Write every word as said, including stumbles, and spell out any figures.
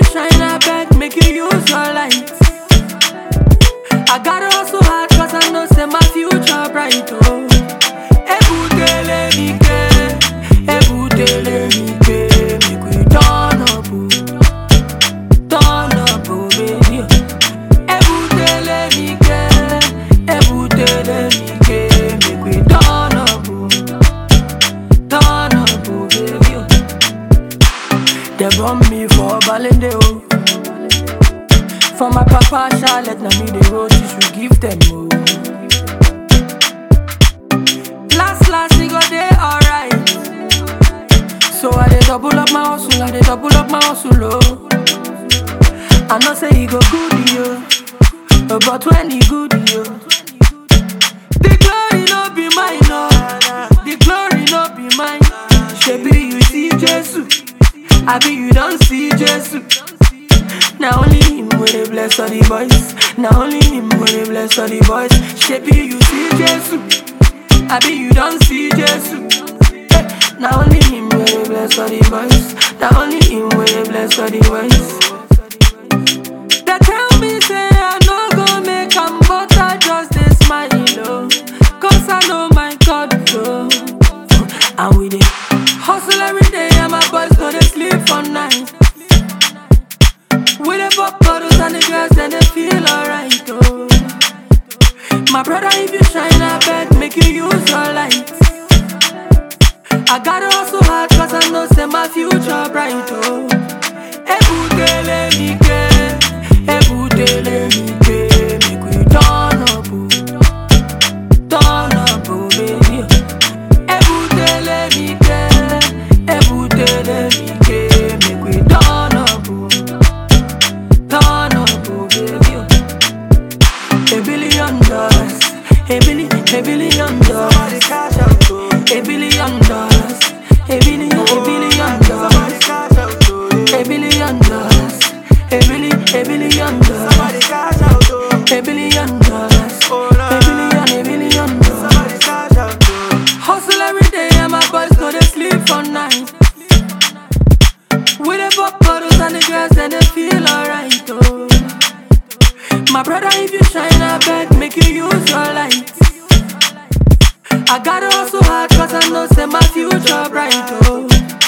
you shine, I beg, make you use your light. I gotta hustle hard cause I know say my future bright, oh. Ebutele mike, ebutele mike, make we turn up, oh. Turn up, oh baby. Ebutele mike, ebutele mike, make we turn up, oh. Turn up, oh baby. They run me for Balende, oh. For my papa Charlotte, now me the road, you should give them more. Last, last, we got there alright. So I dey double up my hustle, I dey double up my hustle, oh. I know say he go good, yo. But when he good, yo, the glory no be mine, no. The glory no be mine. Shebi you see Jesus, I be you don't see Jesus. Now only him will they bless all the boys. Now only him will they bless all the boys. Shebi you see Jesus, I be you don't see Jesus. Hey. Now only him will they bless all the boys. Now only him will they bless all the boys. They tell me say I no go make 'em, but I just dey smile, oh. Cause I know my God, oh. And we dey hustle every day, and my boys go dey sleep for night. We dey pop bottles and the girls then they feel alright, oh. My brother, if you shine, I beg, make you use your light. I gotta hustle hard cause I know say my future bright, oh. Ebutele mike, ebutele mike, make we turn up, oh. Turn up, oh baby. Ebutele mike, ebutele mike, make we turn up, oh. Turn up, oh baby. A billion dollars, a billion, a billion dollars, a billion dollars, a billion, a billion dollars, a billion dollars, a billion, a billion dollars, a billion dollars, a billion, a billion dollars. Hustle every day and my boys go to sleep for night. We dey pop bottles and the girls then they feel alright, oh. My brother, if you shine, I beg, make you use your light. I gotta hustle hard cause I know say my future bright, oh.